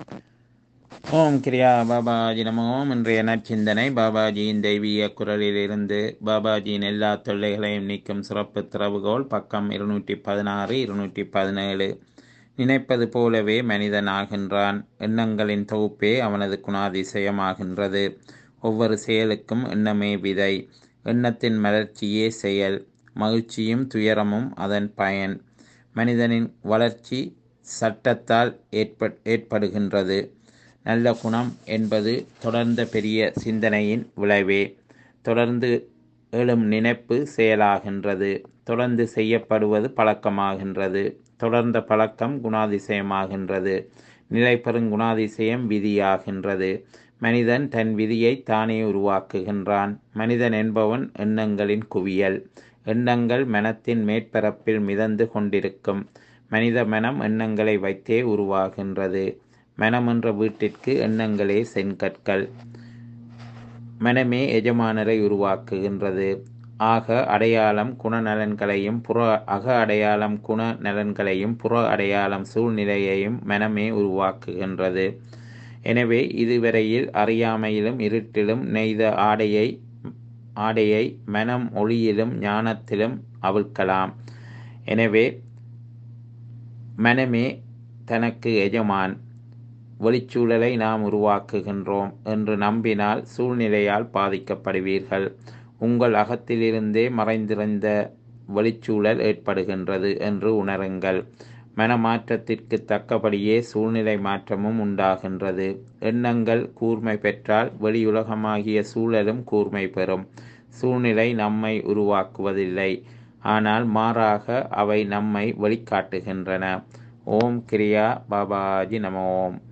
ஓம் கிரியா பாபாஜி நமோ. இன்றைய நற்சிந்தனை பாபாஜியின் தெய்வீக குரலிலிருந்து. பாபாஜியின் எல்லா தொல்லைகளையும் நீக்கும் சிறப்பு திறவுகோல், பக்கம் 216 217. நினைப்பது போலவே மனிதன் ஆகின்றான். எண்ணங்களின் தொகுப்பே அவனது குணாதிசயமாகின்றது. ஒவ்வொரு செயலுக்கும் எண்ணமே விதை, எண்ணத்தின் மலர்ச்சியே செயல், மகிழ்ச்சியும் துயரமும் அதன் பயன். மனிதனின் வளர்ச்சி சட்டத்தால் ஏற்படுகின்றது. நல்ல குணம் என்பது தொடர்ந்த பெரிய சிந்தனையின் விளைவே. தொடர்ந்து எழும் நினைப்பு செயலாகின்றது. தொடர்ந்து செய்யப்படுவது பழக்கமாகின்றது. தொடர்ந்த பழக்கம் குணாதிசயமாகின்றது. நிலை பெறும் குணாதிசயம் விதியாகின்றது. மனிதன் தன் விதியை தானே உருவாக்குகின்றான். மனிதன் என்பவன் எண்ணங்களின் குவியல். எண்ணங்கள் மனத்தின் மேற்பரப்பில் மிதந்து கொண்டிருக்கும். மனித மனம் எண்ணங்களை வைத்தே உருவாகின்றது. மனம் என்ற வீட்டிற்கு எண்ணங்களே செங்கற்கள். மனமே எஜமானரை உருவாக்குகின்றது. அக அடையாளம் குணநலன்களையும் அக அடையாளம் குணநலன்களையும் புற அடையாளம் சூழ்நிலையையும் மனமே உருவாக்குகின்றது. எனவே இதுவரையில் அறியாமையிலும் இருட்டிலும் நெய்த ஆடையை மனம் ஒளியிலும் ஞானத்திலும் அவிழ்க்கலாம். எனவே மனமே தனக்கு எஜமான். வெளிச்சூழலை நாம் உருவாக்குகின்றோம் என்று நம்பினால் சூழ்நிலையால் பாதிக்கப்படுவீர்கள். உங்கள் அகத்திலிருந்தே மறைந்திருந்த வெளிச்சூழல் ஏற்படுகின்றது என்று உணருங்கள். மனமாற்றத்திற்கு தக்கபடியே சூழ்நிலை மாற்றமும் உண்டாகின்றது. எண்ணங்கள் கூர்மை பெற்றால் வெளியுலகமாகிய சூழலும் கூர்மை பெறும். சூழ்நிலை நம்மை உருவாக்குவதில்லை, ஆனால் மாறாக அவை நம்மை வெளிக்காட்டுகின்றன. ஓம் கிரியா பாபாஜி நமோ.